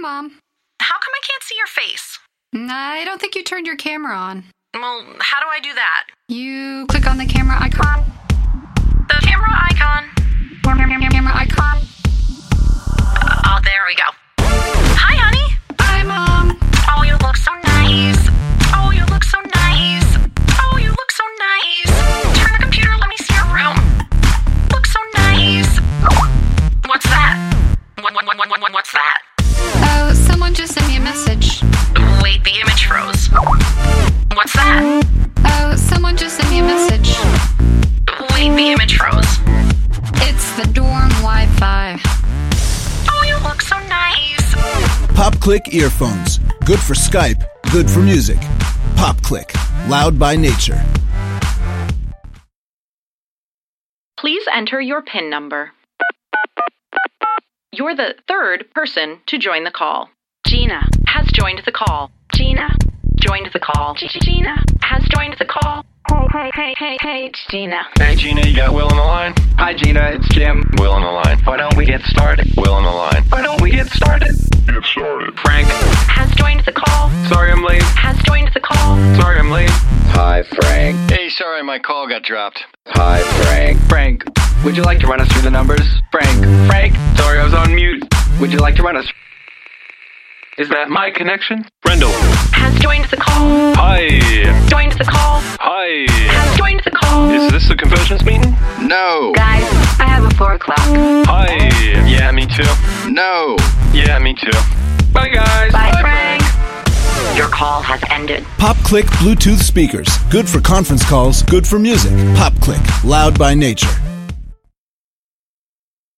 Mom. How come I can't see your face? I don't think you turned your camera on. Well, how do I do that? You click on the camera icon. The camera icon. Camera icon. Oh, there we go. Hi, honey. Hi, Mom. Oh, you look so nice. Oh, you look so nice. Oh, you look so nice. Turn the computer, let me see your room. Look so nice. What's that? What's that? Oh, someone just sent me a message. Wait, the image froze. What's that? Oh, someone just sent me a message. Wait, the image froze. It's the dorm Wi-Fi. Oh, you look so nice. PopClick earphones. Good for Skype, good for music. PopClick, loud by nature. Please enter your PIN number. You're the third person to join the call. Gina has joined the call. Gina joined the call. Gina has joined the call. Hey, it's Gina. Hey, Gina, you got Will on the line? Hi, Gina, it's Jim. Will on the line. Why don't we get started? Will on the line. Why don't we get started? Get started. Frank. Has joined the call. Sorry I'm late. Has joined the call. Sorry I'm late. Hi, Frank. Hey, sorry, my call got dropped. Hi, Frank. Frank, would you like to run us through the numbers? Frank, sorry I was on mute. Would you like to run us? Is that my connection? Rendell. Has joined the call. Hi. Joined the call. Hi. Has joined the call. Is this the convergence meeting? No. Guys, I have a 4 o'clock. Hi. Yeah, me too. No. Yeah, me too. Bye, guys. Bye, Frank. Your call has ended. PopClick Bluetooth speakers. Good for conference calls, good for music. PopClick, loud by nature.